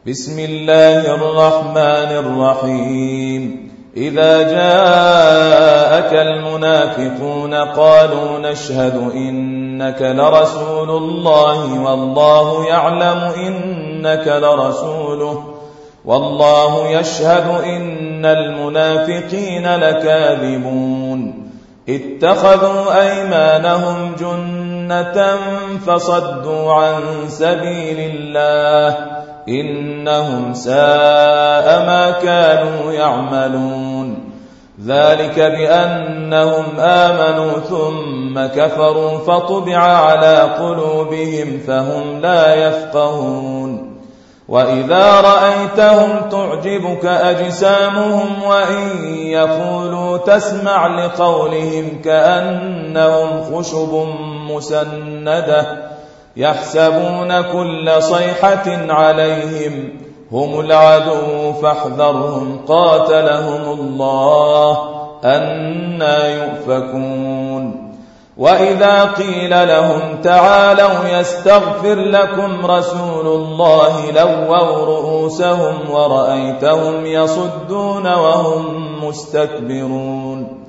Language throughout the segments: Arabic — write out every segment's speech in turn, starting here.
بسم الله الرحمن الرحيم إذا جاءك المنافقون قالوا نشهد إنك لرسول الله والله يعلم إنك لرسوله والله يشهد إن المنافقين لكاذبون اتخذوا أيمانهم جنة فصدوا عن سبيل الله إنهم ساء ما كانوا يعملون ذلك بأنهم آمنوا ثم كفروا فطبع على قلوبهم فهم لا يفقهون وإذا رأيتهم تعجبك أجسامهم وإن يقولوا تسمع لقولهم كأنهم خشب مسندة يحسبون كل صيحة عليهم هم العدو فاحذرهم قاتلهم الله أنى يؤفكون وإذا قيل لهم تعالوا يستغفر لكم رسول الله لووا رؤوسهم ورأيتهم يصدون وهم مستكبرون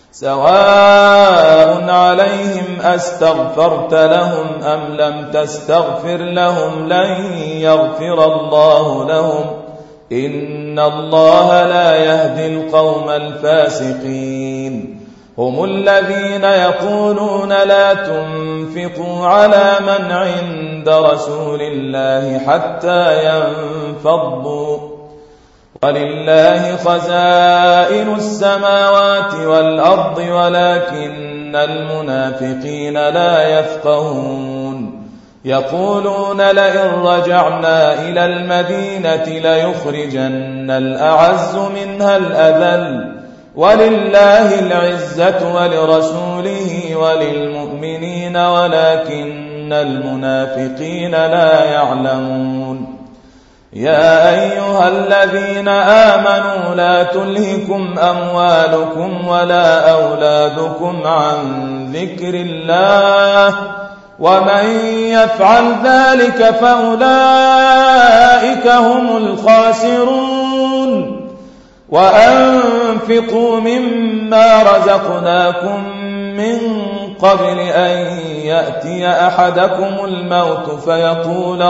سواء عليهم أستغفرت لهم أم لم تستغفر لهم لن يغفر الله لهم إن الله لا يهدي القوم الفاسقين هم الذين يقولون لا تنفقوا على من عند رسول الله حتى ينفضوا ولله خزائن السماوات والأرض ولكن المنافقين لا يفقهون يقولون لئن رجعنا إلى المدينة ليخرجن الأعز منها الأذل ولله العزة ولرسوله وللمؤمنين ولكن المنافقين لا يعلمون يا أيها الذين آمنوا لا تلهكم أموالكم ولا أولادكم عن ذكر الله ومن يفعل ذلك فأولئك هم الخاسرون وأنفقوا مما رزقناكم من قبل أن يأتي أحدكم الموت فيقول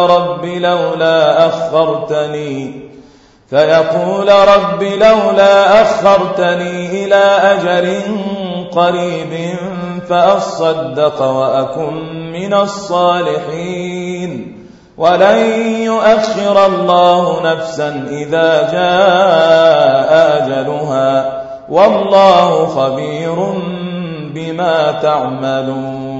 رب لولا أخرتني إلى أجل قريب فأصدق وأكن من الصالحين ولن يؤخر الله نفسا إذا جاء أجلها والله خبير بما تعملون